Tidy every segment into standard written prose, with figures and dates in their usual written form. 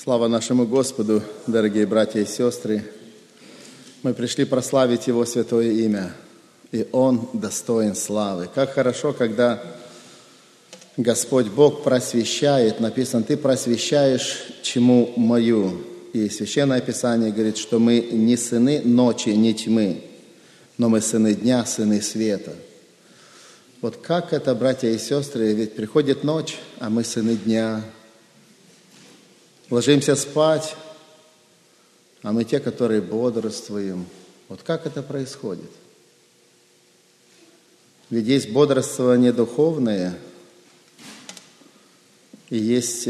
Слава нашему Господу, дорогие братья и сестры! Мы пришли прославить Его святое имя, и Он достоин славы. Как хорошо, когда Господь Бог просвещает, написано, Ты просвещаешь тьму мою. И Священное Писание говорит, что мы не сыны ночи, не тьмы, но мы сыны дня, сыны света. Вот как это, братья и сестры, ведь приходит ночь, а мы сыны дня. Ложимся спать, а мы те, которые бодрствуем. Вот как это происходит? Ведь есть бодрствование духовное, и есть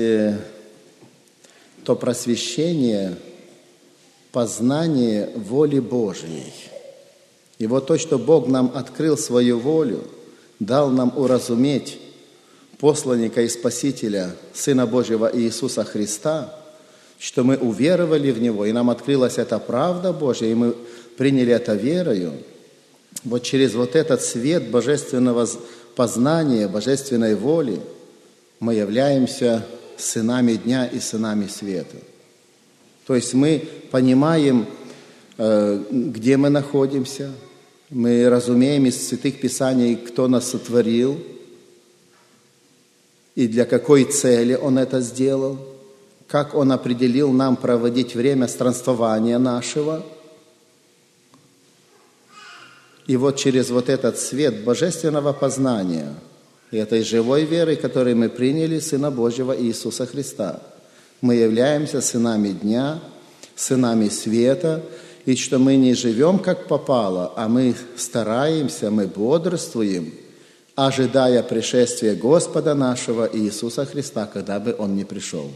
то просвещение, познание воли Божьей. И вот то, что Бог нам открыл свою волю, дал нам уразуметь посланника и Спасителя, Сына Божьего Иисуса Христа, что мы уверовали в Него, и нам открылась эта правда Божья, и мы приняли это верою. Вот через вот этот свет божественного познания, божественной воли мы являемся сынами дня и сынами света. То есть мы понимаем, где мы находимся, мы разумеем из Святых Писаний, кто нас сотворил, и для какой цели Он это сделал, как Он определил нам проводить время странствования нашего. И вот через вот этот свет божественного познания и этой живой веры, которую мы приняли, Сына Божьего Иисуса Христа, мы являемся сынами дня, сынами света, и что мы не живем как попало, а мы стараемся, мы бодрствуем, ожидая пришествия Господа нашего Иисуса Христа, когда бы Он не пришел.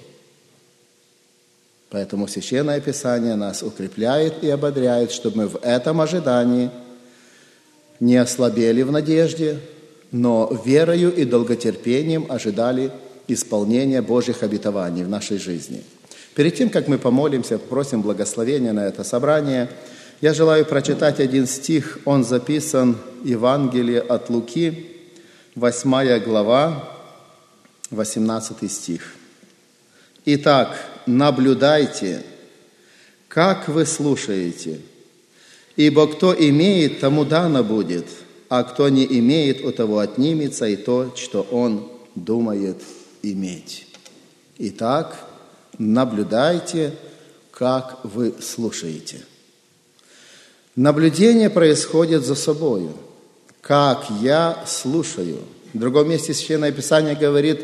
Поэтому Священное Писание нас укрепляет и ободряет, чтобы мы в этом ожидании не ослабели в надежде, но верою и долготерпением ожидали исполнения Божьих обетований в нашей жизни. Перед тем, как мы помолимся, попросим благословения на это собрание, я желаю прочитать один стих, он записан в Евангелии от Луки, 8 глава, 18 стих. «Итак, наблюдайте, как вы слушаете, ибо кто имеет, тому дано будет, а кто не имеет, у того отнимется и то, что он думает иметь. Итак, наблюдайте, как вы слушаете». Наблюдение происходит за собою. Как я слушаю. В другом месте Священное Писание говорит,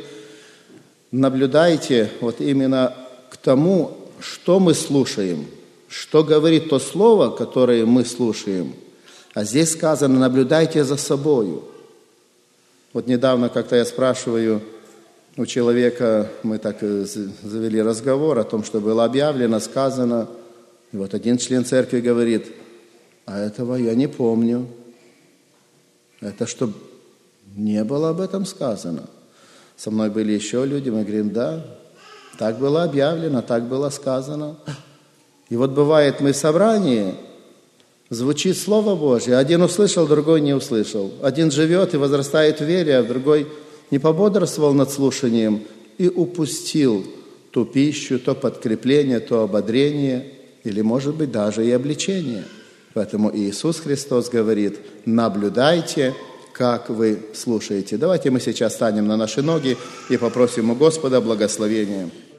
наблюдайте вот именно к тому, что мы слушаем, что говорит то слово, которое мы слушаем. А здесь сказано, наблюдайте за собою. Вот недавно как-то я спрашиваю у человека, мы так завели разговор о том, что было объявлено, сказано, и вот один член церкви говорит, а этого я не помню. Это что, не было об этом сказано? Со мной были еще люди, мы говорим, да, так было объявлено, так было сказано. И вот бывает, мы в собрании, звучит Слово Божье, один услышал, другой не услышал. Один живет и возрастает в вере, а другой не пободрствовал над слушанием и упустил ту пищу, то подкрепление, то ободрение, или, может быть, даже и обличение. Поэтому Иисус Христос говорит, наблюдайте, как вы слушаете. Давайте мы сейчас встанем на наши ноги и попросим у Господа благословения.